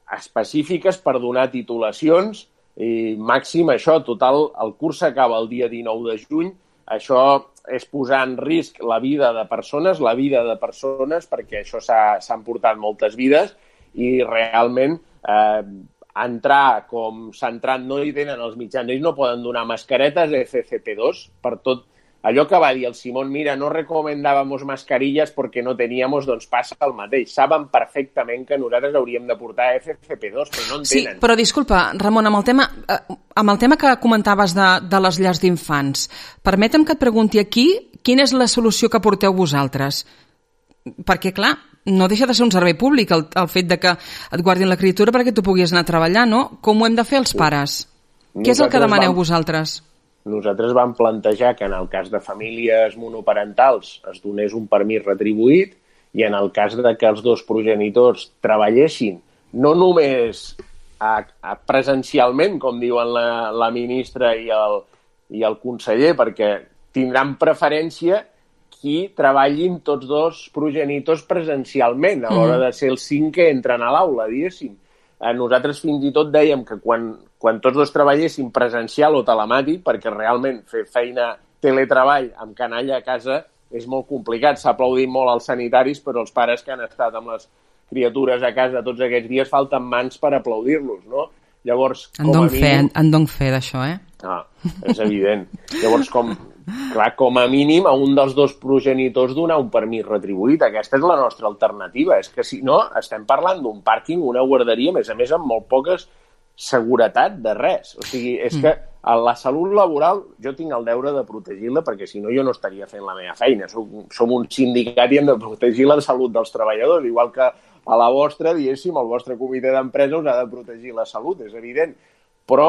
específiques per donar titulacions i màxim això, total, el curs s'acaba el dia dinou de juny, això és posar en risc la vida de persones, la vida de persones, perquè això s'han portat moltes vides i realment eh, entrar com s'ha entrat no hi tenen els mitjans, ells no poden donar mascaretes F F P dos per tot. Allò que va dir el Simón, mira, no recomendábamos mascarillas porque no teníamos, doncs passa el mateix. Saben perfectament que nosaltres hauríem de portar F F P dos, però no en tenen. Sí, però disculpa, Ramon, amb el tema, amb el tema que comentaves de, de les llars d'infants, permetem que et pregunti aquí quina és la solució que porteu vosaltres. Perquè, clar, no deixa de ser un servei públic el, el fet de que et guardin la criatura perquè tu puguis anar a treballar, no? Com ho hem de fer els pares? Nosaltres Què és el que demaneu vam... vosaltres? Nosaltres vam plantejar que en el cas de famílies monoparentals es donés un permís retribuït i en el cas de que els dos progenitors treballessin no només a, a presencialment, com diuen la, la ministra i el, i el conseller, perquè tindran preferència qui treballin tots dos progenitors presencialment a l'hora de ser els cinc que entren a l'aula, diguéssim. Nosaltres fins i tot dèiem que quan, quan tots dos treballéssim presencial o telemàtic, perquè realment fer feina teletreball amb canalla a casa és molt complicat. S'ha aplaudit molt als sanitaris, però els pares que han estat amb les criatures a casa tots aquests dies falten mans per aplaudir-los, no? Llavors, en com a mínim... Fe, en dono fe d'això, eh? Ah, és evident. Llavors, com, clar, com a mínim, a un dels dos progenitors donar un permís retribuït. Aquesta és la nostra alternativa. És que, si no, estem parlant d'un pàrquing, una guarderia, a més a més, amb molt poques seguretat de res. O sigui, és que a la salut laboral jo tinc el deure de protegir-la perquè, si no, jo no estaria fent la meva feina. Som, som un sindicat i hem de protegir la salut dels treballadors, igual que a la vostra, diguéssim, el vostre comitè d'empresa us ha de protegir la salut, és evident. Però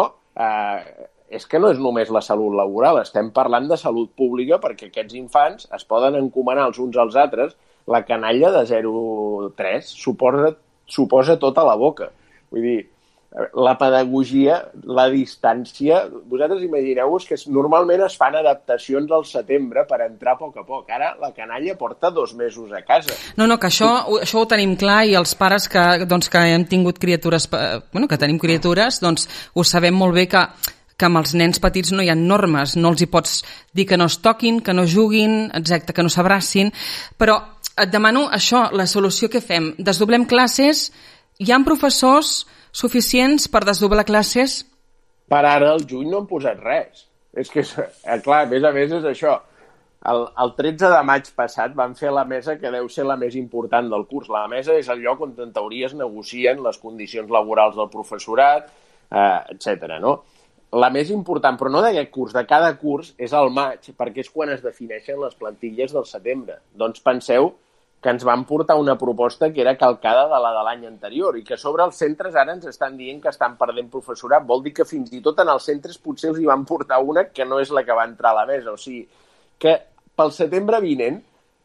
eh, és que no és només la salut laboral, estem parlant de salut pública perquè aquests infants es poden encomanar els uns als altres. La canalla de zero a tres suposa, suposa tota la boca. Vull dir, la pedagogia, la distància... Vosaltres imagineu-vos que normalment es fan adaptacions al setembre per entrar a poc a poc. Ara la canalla porta dos mesos a casa. No, no, que això, això ho tenim clar i els pares que, doncs, que hem tingut criatures... Bueno, que tenim criatures, doncs ho sabem molt bé que que amb els nens petits no hi ha normes, no els hi pots dir que no es toquin, que no juguin, exacte, que no s'abracin, però et demano això, la solució que fem. Desdoblem classes, hi ha professors suficients per desdoblar classes? Per ara, al juny no han posat res. És que, clar, a més a més és això. El, el tretze de maig passat van fer la mesa que deu ser la més important del curs. La mesa és el lloc on en teoria es negocien les condicions laborals del professorat, eh, etcètera, no? La més important, però no d'aquest curs, de cada curs, és el maig, perquè és quan es defineixen les plantilles del setembre. Doncs penseu que ens van portar una proposta que era calcada de la de l'any anterior i que sobre els centres ara ens estan dient que estan perdent professorat. Vol dir que fins i tot en els centres potser els hi van portar una que no és la que va entrar a la mesa. O sigui, que pel setembre vinent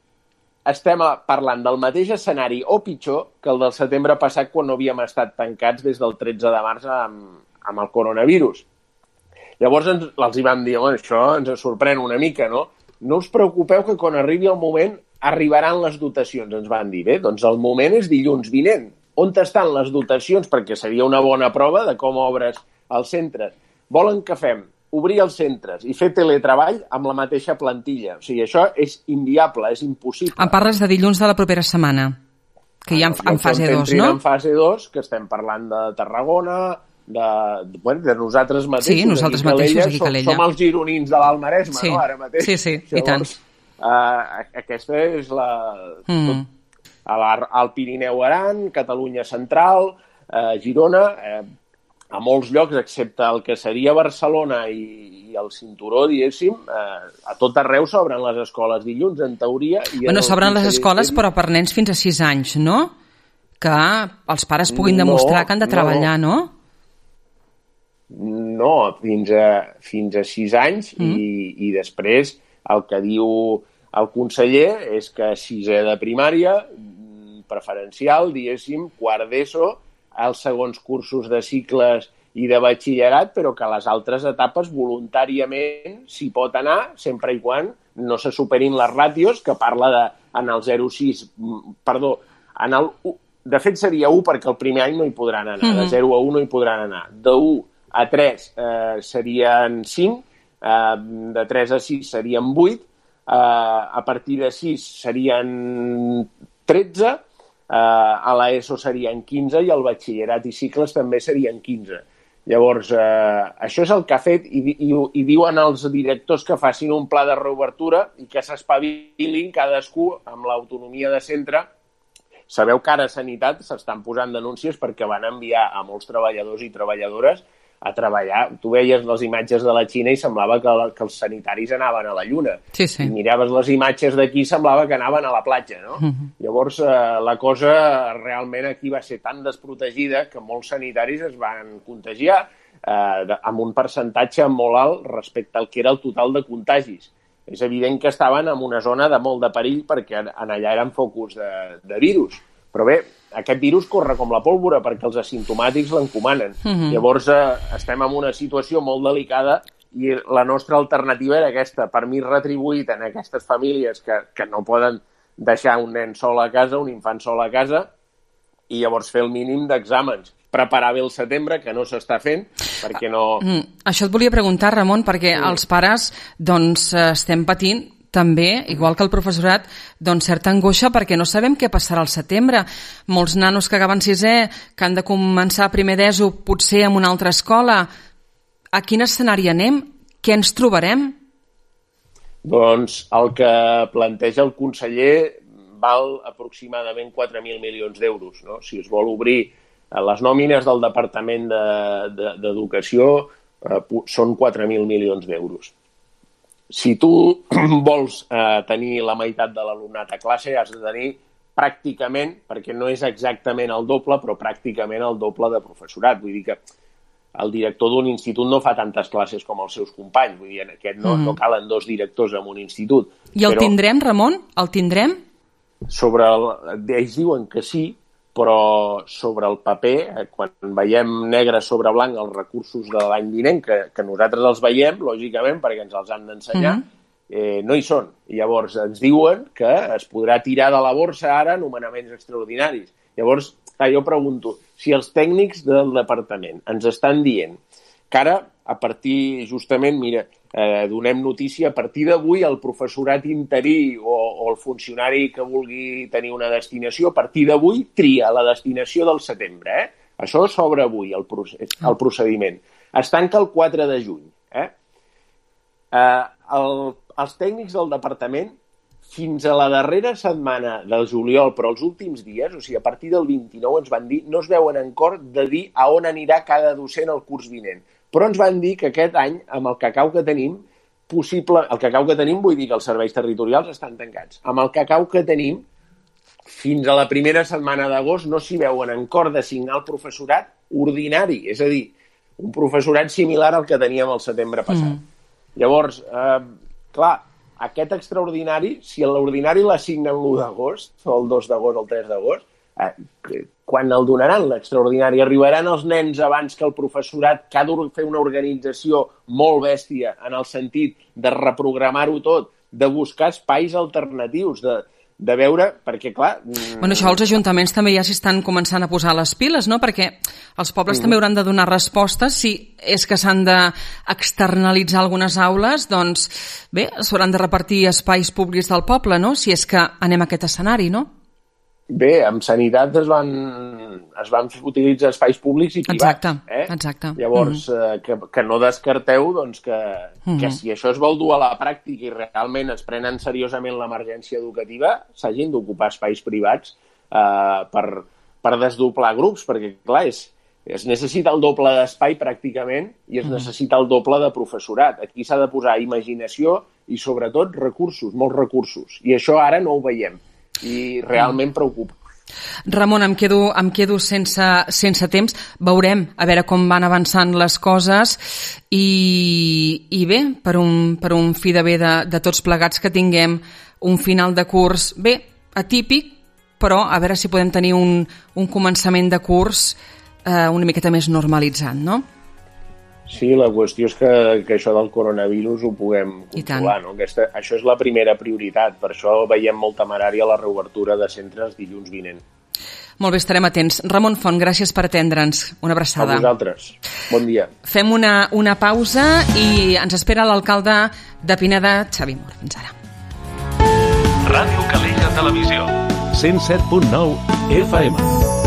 estem parlant del mateix escenari o pitjor que el del setembre passat quan no havíem estat tancats des del tretze de març amb, amb el coronavirus. Llavors ens, els hi vam dir, oh, això ens sorprèn una mica, no? No us preocupeu que quan arribi el moment arribaran les dotacions, ens van dir. Bé, doncs el moment és dilluns vinent. On estan les dotacions? Perquè seria una bona prova de com obres els centres. Volen que fem obrir els centres i fer teletreball amb la mateixa plantilla. O sigui, això és inviable, és impossible. Em parles de dilluns de la propera setmana, que ja en, en fase dos, no? En fase dos, que estem parlant de Tarragona... De, bueno, de nosaltres mateixos. Sí, nosaltres mateixos aquí a Calella. Som, som els gironins de l'Alt Maresme, sí. no? Ara mateix. Sí, sí, i tant. Uh, aquesta és la... Mm. Tot, al Pirineu Aran, Catalunya Central, uh, Girona, uh, a molts llocs, excepte el que seria Barcelona i, i el cinturó, diguéssim, uh, a tot arreu s'obren les escoles dilluns, en teoria. I bueno, s'obren les escoles, temps... però per nens fins a sis anys, no? Que els pares puguin demostrar no, que han de treballar, no? no? No, fins a, fins a sis anys mm. i, i després el que diu el conseller és que sisè de primària, preferencial, diguéssim, quart d'ESO, els segons cursos de cicles i de batxillerat, però que a les altres etapes voluntàriament s'hi pot anar, sempre i quan no se superin les ràtios, que parla de, en el zero coma sis, perdó, en el de fet seria u perquè el primer any no hi podran anar, Mm-hmm. de zero a u no hi podran anar. De u a tres eh, serien cinc, eh, de tres a sis serien vuit, eh, a partir de sis serien tretze, eh, a l'ESO serien quinze i al batxillerat i cicles també serien quinze. Llavors, eh, això és el que ha fet i, i, i diuen els directors que facin un pla de reobertura i que s'espavilin cadascú amb l'autonomia de centre. Sabeu que ara a Sanitat s'estan posant denúncies perquè van enviar a molts treballadors i treballadores a treballar. Tu veies les imatges de la Xina i semblava que, la, que els sanitaris anaven a la Lluna. Sí, sí. I miraves les imatges d'aquí i semblava que anaven a la platja, no? Mm-hmm. Llavors, eh, la cosa realment aquí va ser tan desprotegida que molts sanitaris es van contagiar eh, de, amb un percentatge molt alt respecte al que era el total de contagis. És evident que estaven en una zona de molt de perill perquè en allà eren focus de, de virus. Però bé, aquest virus corre com la pólvora perquè els asimptomàtics l'encomanen. Mm-hmm. Llavors eh, estem en una situació molt delicada i la nostra alternativa era aquesta, per mi retribuït en aquestes famílies que, que no poden deixar un nen sol a casa, un infant sol a casa, i llavors fer el mínim d'exàmens. Preparar bé el setembre, que no s'està fent, perquè no... Mm, això et volia preguntar, Ramon, perquè mm. els pares doncs, estem patint també, igual que el professorat, doncs certa angoixa perquè no sabem què passarà al setembre. Molts nanos que acaben sisè, que han de començar primer d'ESO, potser en una altra escola. A quin escenari anem? Què ens trobarem? Doncs el que planteja el conseller val aproximadament quatre mil milions d'euros. No? Si es vol obrir les nòmines del Departament d'Educació, de, de, eh, són quatre mil milions d'euros. Si tu vols eh, tenir la meitat de l'alumnat a classe, has de tenir pràcticament, perquè no és exactament el doble, però pràcticament el doble de professorat. Vull dir que el director d'un institut no fa tantes classes com els seus companys. Vull dir, en aquest no, mm. no calen dos directors en un institut. I el però, tindrem, Ramon? El tindrem? Sobre el, ells diuen que sí, però sobre el paper, quan veiem negre sobre blanc els recursos de l'any vinent, que, que nosaltres els veiem, lògicament, perquè ens els han d'ensenyar, mm-hmm. eh, no hi són. I llavors ens diuen que es podrà tirar de la borsa ara nomenaments extraordinaris. Llavors, clar, jo pregunto, si els tècnics del departament ens estan dient que ara, a partir, justament, mira, eh, donem notícia, a partir d'avui el professorat interí o, o el funcionari que vulgui tenir una destinació, a partir d'avui tria la destinació del setembre. Eh? Això s'obre avui, el, procés, el procediment. Es tanca el quatre de juny. Eh? Eh, el, els tècnics del departament, fins a la darrera setmana del juliol, però els últims dies, o sigui, a partir del vint-i-nou, ens van dir, no es veuen en cor de dir a on anirà cada docent el curs vinent. Però ens van dir que aquest any, amb el cacau que tenim, possible, el cacau que tenim vull dir que els serveis territorials estan tancats. Amb el cacau que tenim, fins a la primera setmana d'agost no s'hi veuen en cor de signar el professorat ordinari, és a dir, un professorat similar al que teníem el setembre passat. Mm. Llavors, eh, clar, aquest extraordinari, si l'ordinari l'assignen l'u d'agost, o el dos d'agost o el tres d'agost, eh, quan el donaran l'extraordinari? Arribaran els nens abans que el professorat, que ha de fer una organització molt bèstia en el sentit de reprogramar-ho tot, de buscar espais alternatius, de, de veure, perquè clar... Bueno, això els ajuntaments també ja s'hi estan començant a posar les piles, no? Perquè els pobles mm. també hauran de donar respostes. Si és que s'han d'externalitzar algunes aules, doncs bé, s'hauran de repartir espais públics del poble, no? Si és que anem a aquest escenari, no? Bé, amb sanitat es van, es van utilitzar espais públics i privats. Exacte, eh? exacte. Llavors, mm-hmm. eh, que, que no descarteu doncs, que, mm-hmm. que si això es vol dur a la pràctica i realment es prenen seriosament l'emergència educativa, s'hagin d'ocupar espais privats eh, per, per desdoblar grups, perquè, clar, és, es necessita el doble d'espai pràcticament i es mm-hmm. necessita el doble de professorat. Aquí s'ha de posar imaginació i, sobretot, recursos, molts recursos. I això ara no ho veiem. I realment preocupa. Ramon, em quedo, em quedo sense, sense temps. Veurem a veure com van avançant les coses i, i bé, per un, per un fi de bé de, de tots plegats que tinguem un final de curs, bé, atípic, però a veure si podem tenir un, un començament de curs eh, una miqueta més normalitzat, no? Sí, la qüestió és que, que això del coronavirus ho puguem controlar, no? Aquesta, això és la primera prioritat, per això veiem molt temerària la reobertura de centres dilluns vinent. Molt bé, estarem atents. Ramon Font, gràcies per atendre'ns. Una abraçada. A vosaltres. Bon dia. Fem una, una pausa i ens espera l'alcalde de Pineda, Xavi Mur. Fins ara. Ràdio Calella Televisió, cent set punt nou F M.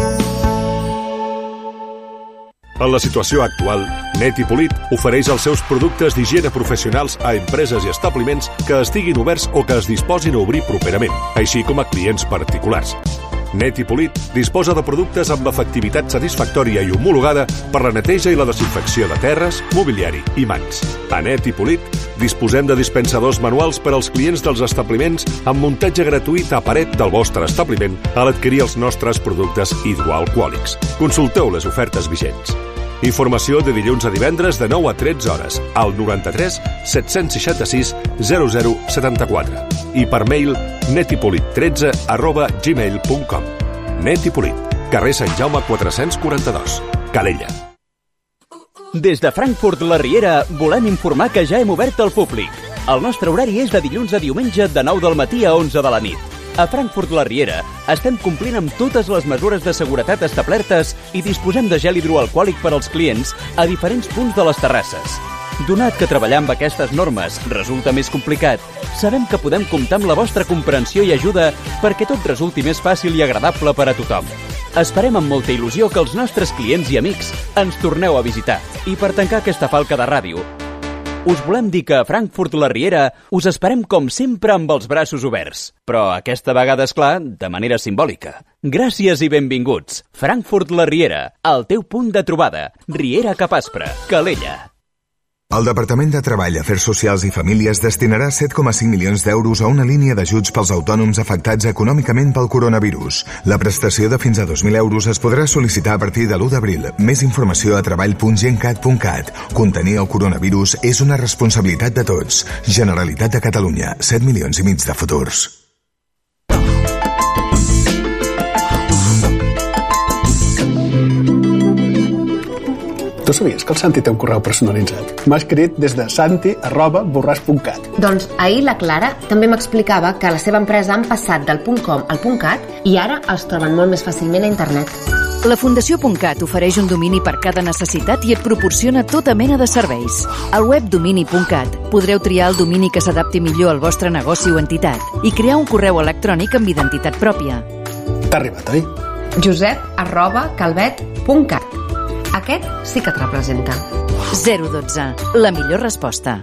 En la situació actual, Net i Polit ofereix els seus productes d'higiene professionals a empreses i establiments que estiguin oberts o que es disposin a obrir properament, així com a clients particulars. Net i Polit disposa de productes amb efectivitat satisfactòria i homologada per la neteja i la desinfecció de terres, mobiliari i mans. A Net i Polit disposem de dispensadors manuals per als clients dels establiments amb muntatge gratuït a paret del vostre establiment a l'adquirir els nostres productes hidroalcohòlics. Consulteu les ofertes vigents. Informació de dilluns a divendres de nou a tretze hores al noranta-tres set-cents seixanta-sis zero zero setanta-quatre i per mail netipolit tretze arroba gmail punt com. Net i Polit, carrer Sant Jaume quatre-cents quaranta-dos, Calella. Des de Frankfurt la Riera volem informar que ja hem obert al públic. El nostre horari és de dilluns a diumenge de nou del matí a onze de la nit. A Frankfurt la Riera estem complint amb totes les mesures de seguretat establertes i disposem de gel hidroalcohòlic per als clients a diferents punts de les terrasses. Donat que treballar amb aquestes normes resulta més complicat, sabem que podem comptar amb la vostra comprensió i ajuda perquè tot resulti més fàcil i agradable per a tothom. Esperem amb molta il·lusió que els nostres clients i amics ens torneu a visitar. I per tancar aquesta falca de ràdio, us volem dir que a Frankfurt la Riera us esperem com sempre amb els braços oberts. Però aquesta vegada, és clar, de manera simbòlica. Gràcies i benvinguts. Frankfurt la Riera, el teu punt de trobada. Riera cap Aspre, Calella. El Departament de Treball, Afers Socials i Famílies destinarà set coma cinc milions d'euros a una línia d'ajuts pels autònoms afectats econòmicament pel coronavirus. La prestació de fins a dos mil euros es podrà sol·licitar a partir de l'u d'abril. Més informació a treball punt gencat punt cat. Contenir el coronavirus és una responsabilitat de tots. Generalitat de Catalunya, set milions i mig de futurs. Tu sabies que el Santi té un correu personalitzat? M'ha escrit des de santi arroba borràs punt cat. Doncs ahir la Clara també m'explicava que a la seva empresa han passat del .com al .cat i ara els troben molt més fàcilment a internet. La Fundació .cat ofereix un domini per cada necessitat i et proporciona tota mena de serveis. Al web domini punt cat podreu triar el domini que s'adapti millor al vostre negoci o entitat i crear un correu electrònic amb identitat pròpia. T'ha arribat, oi? josep arroba calvet punt cat. Aquest sí que et representa. zero dotze. La millor resposta.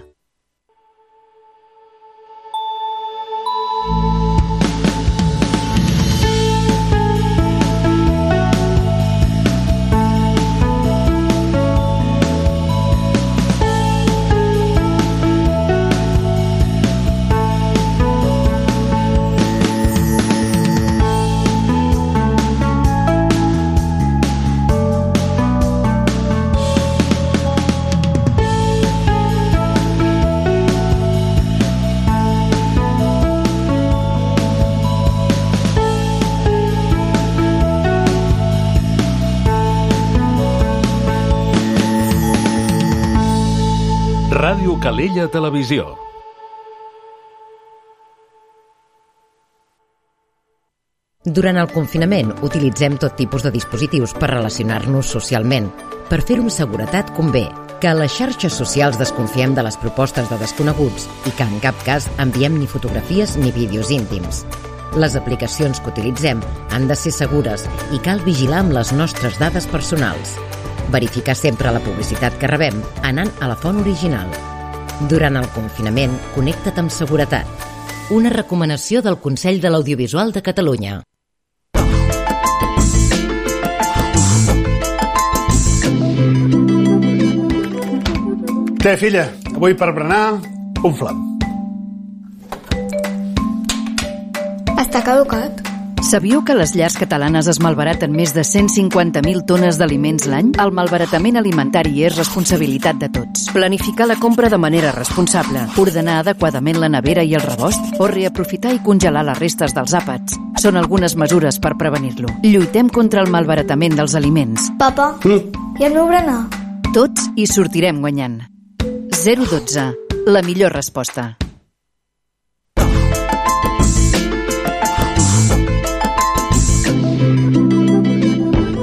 Ràdio Calella Televisió. Durant el confinament utilitzem tot tipus de dispositius per relacionar-nos socialment. Per fer-ho amb seguretat convé que a les xarxes socials desconfiem de les propostes de desconeguts i que en cap cas enviem ni fotografies ni vídeos íntims. Les aplicacions que utilitzem han de ser segures i cal vigilar amb les nostres dades personals. Verificar sempre la publicitat que rebem anant a la font original. Durant el confinament, connecta't amb seguretat. Una recomanació del Consell de l'Audiovisual de Catalunya. Què, filla? Avui per berenar, un flam. Està caducat. Sabíeu que les llars catalanes es malbaraten més de cent cinquanta mil tones d'aliments l'any? El malbaratament alimentari és responsabilitat de tots. Planificar la compra de manera responsable, ordenar adequadament la nevera i el rebost o reaprofitar i congelar les restes dels àpats són algunes mesures per prevenir-lo. Lluitem contra el malbaratament dels aliments. Papa, mm. i el meu berenar? Tots hi sortirem guanyant. zero dotze. La millor resposta.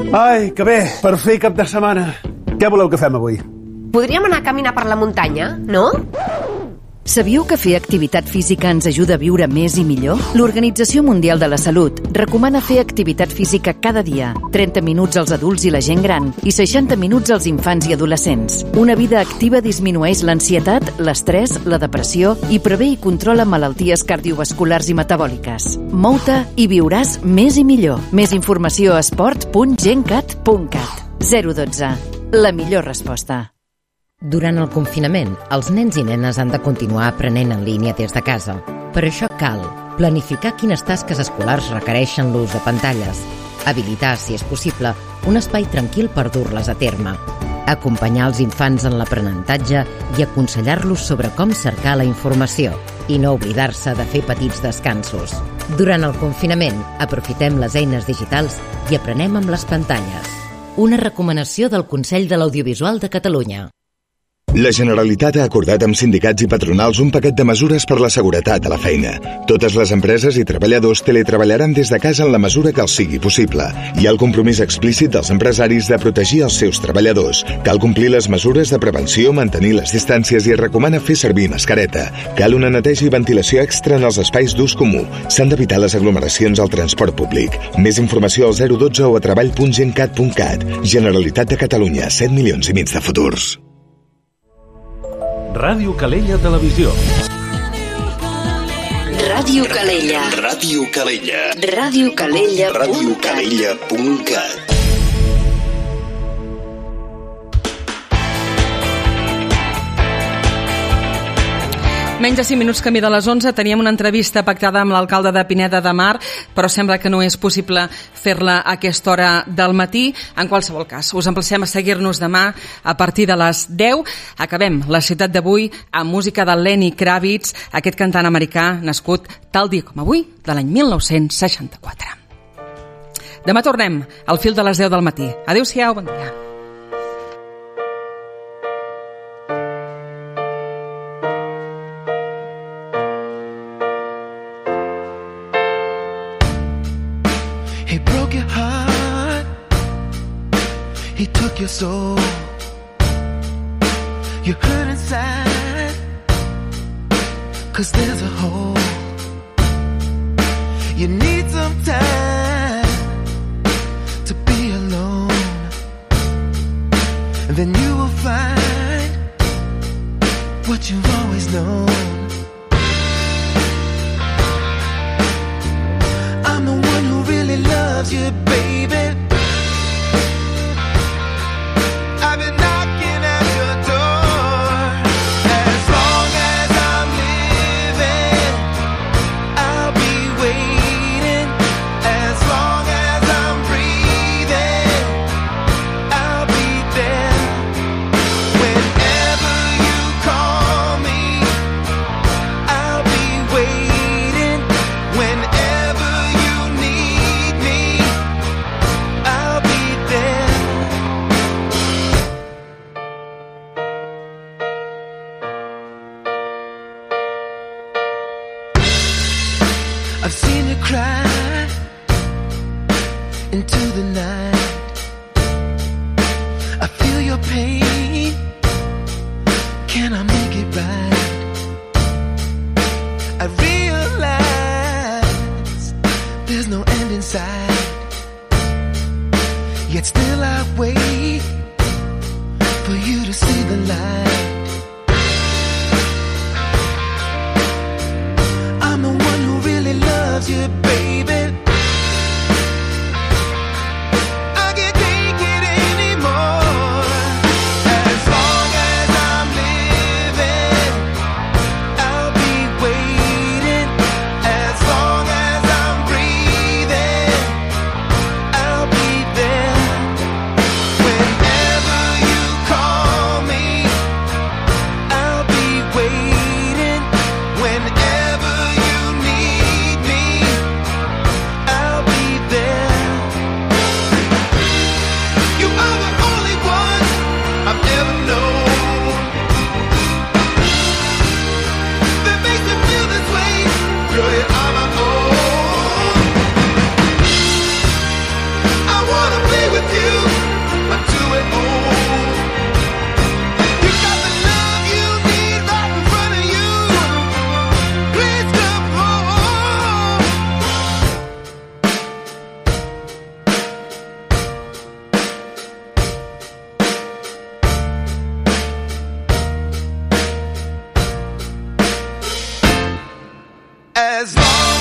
Ai, que bé, per fer cap de setmana. Què voleu que fem avui? Podríem anar a caminar per la muntanya, no? Sabíeu que fer activitat física ens ajuda a viure més i millor? L'Organització Mundial de la Salut recomana fer activitat física cada dia, trenta minuts als adults i la gent gran i seixanta minuts als infants i adolescents. Una vida activa disminueix l'ansietat, l'estrès, la depressió i prevé i controla malalties cardiovasculars i metabòliques. Mou-te i viuràs més i millor. Més informació a esport punt gencat punt cat. zero dotze. La millor resposta. Durant el confinament, els nens i nenes han de continuar aprenent en línia des de casa. Per això cal planificar quines tasques escolars requereixen l'ús de pantalles, habilitar, si és possible, un espai tranquil per dur-les a terme, acompanyar els infants en l'aprenentatge i aconsellar-los sobre com cercar la informació i no oblidar-se de fer petits descansos. Durant el confinament, aprofitem les eines digitals i aprenem amb les pantalles. Una recomanació del Consell de l'Audiovisual de Catalunya. La Generalitat ha acordat amb sindicats i patronals un paquet de mesures per la seguretat a la feina. Totes les empreses i treballadors teletreballaran des de casa en la mesura que els sigui possible. Hi ha el compromís explícit dels empresaris de protegir els seus treballadors. Cal complir les mesures de prevenció, mantenir les distàncies i es recomana fer servir mascareta. Cal una neteja i ventilació extra en els espais d'ús comú. S'han d'evitar les aglomeracions al transport públic. Més informació al zero dotze o a treball punt gencat punt cat. Generalitat de Catalunya, set milions i mig de futurs. Ràdio Calella Televisió. Ràdio Calella. Ràdio Calella. Ràdio Calella. Ràdio Calella punt cat. Menys de cinc minuts camí de les onze, teníem una entrevista pactada amb l'alcalde de Pineda de Mar, però sembla que no és possible fer-la a aquesta hora del matí. En qualsevol cas, us emplacem a seguir-nos demà a partir de les deu. Acabem la ciutat d'avui amb música de Lenny Kravitz, aquest cantant americà nascut tal dia com avui, de l'any mil nou-cents seixanta-quatre. Demà tornem al fil de les deu del matí. Adéu-siau, bon dia. He took your soul. You hurt inside, 'cause there's a hole. You need some time to be alone, and then you will find what you've always known. I'm the one who really loves you, baby. I've seen you cry into the night. I feel your pain. Can I make it right? I realize there's no end in sight. Yet still I wait for you to see the light. I'm the one who really loves you, baby. I can't take it anymore. As long as I'm living, I'll be waiting. As long as I'm breathing, I'll be there. as long